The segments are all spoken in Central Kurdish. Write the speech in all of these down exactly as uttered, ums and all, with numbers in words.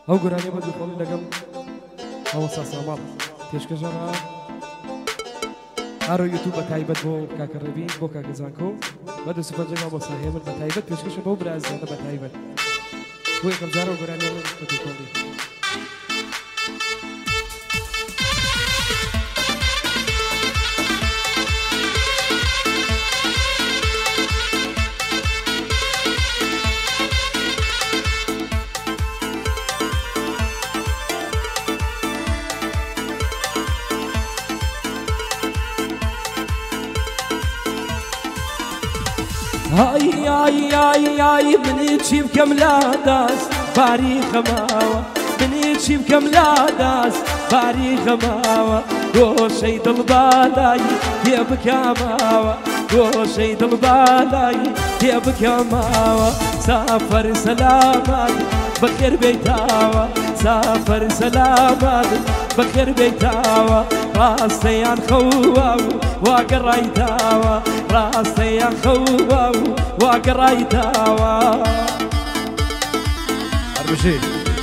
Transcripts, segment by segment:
ئەو گۆرانیە بە دووخۆڵی لەگەڵ ئەوە ساساماڵ پێشکەشەڕە هەرۆ یوتوب بە تایبەت بۆ کاکە ڕێبین بۆ کاکە زانکۆ بە دە سوپەرجەگا بۆ ساهێمن بە تایبەت پێشکەشە بەو برازیانە بە تایبەت بۆ یەکەم جارە ئەو گۆرانیە بە دووخۆڵی Ay ay ay ay beni çift kemladas bari khamawa beni çift kemladas bari khamawa go şey dil balay diye bkamawa go şey dil balay diye bkamawa safar selamat بخير بيتاوا سافر سلامات بخير بيتاوا راستيان خواو وقريتاوا راستيان خواو وقريتاوا أربشي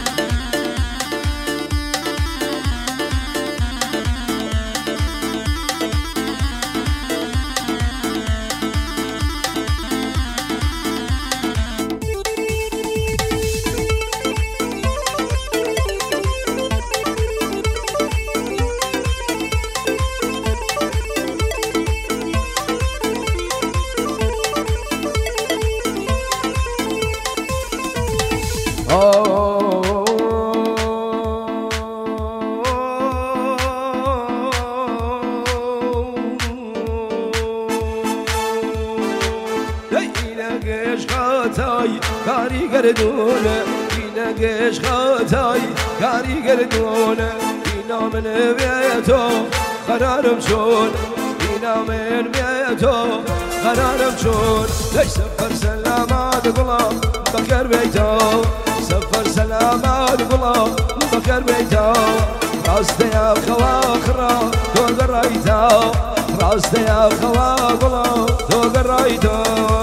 گردونه اینا گش خطای کاری گردونه اینا من بیتو قرارم شون اینا من بیتو قرارم شون ای سفر سلامات قلام بخیر بیتو سفر سلامات قلام بخیر بیتو راسته یا خوا خرا تو قرایتو راسته یا خوا قلام تو قرایتو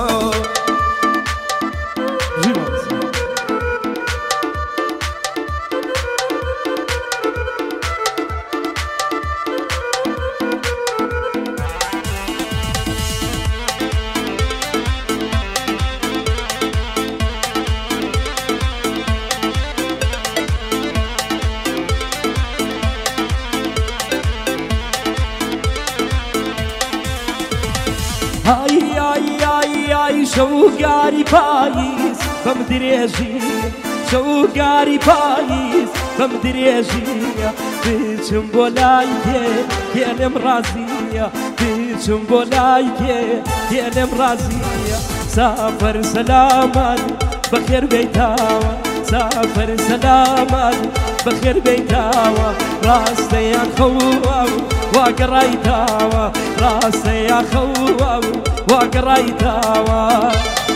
Ay ay ay ay şoğari payız bamdireji şoğari payız bamdireji biçim bolayke yenem raziya biçim bolayke yenem raziya safar selamat بخير بيتاوا سافر سلاما بخير بيتاوا راسي يا خوا وقريتاوا راسي يا خوا وقريتاوا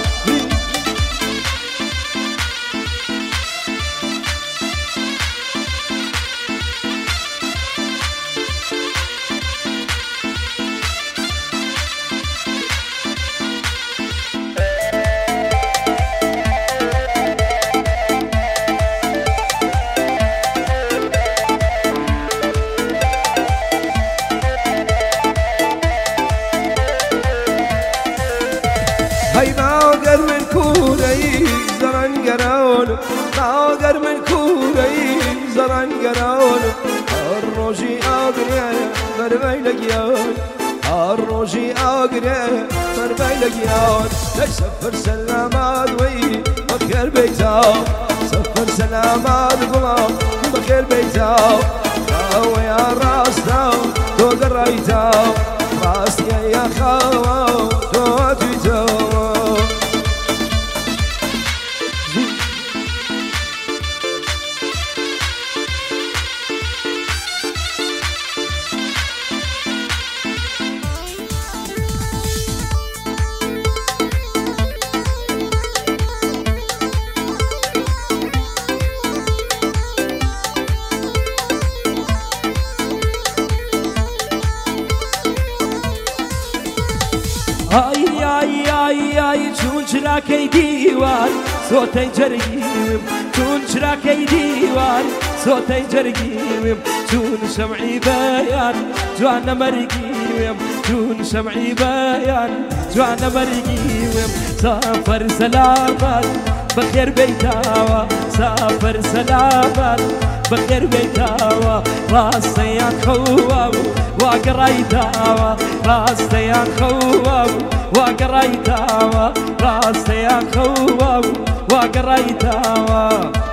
هاي ناقر من كوري زران قرون ناقر من كوري زران قرون الروجي أقري مربي لقيون الروجي أقري مربي لقيون سفر سلامات وي بخير بيتاو سفر سلامات قلام بخير بيتاو هاو يا راستاو تو قريتاو راستي يا خاو تو تيتاو Ay ay ay ay çunçra key divan صوتي جرقيم شون شراكي ديوان صوتي جرقيم شون شمعي بيان جوانا مرقيم شون شمعي بيان جوانا مرقيم سافر سلامات بخير بيتاوا سافر سلامات بخير بيتاوا راستيان خواب وقريتاوا راستيان خواب وقريتاوا راستيان خواب وقريتاوا